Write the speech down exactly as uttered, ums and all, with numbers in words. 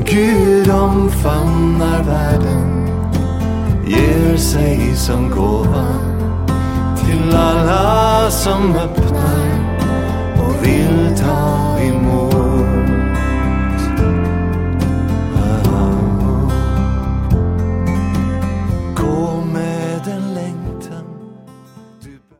Gud omfamnar världen, ger sig som gåva till alla som öppnar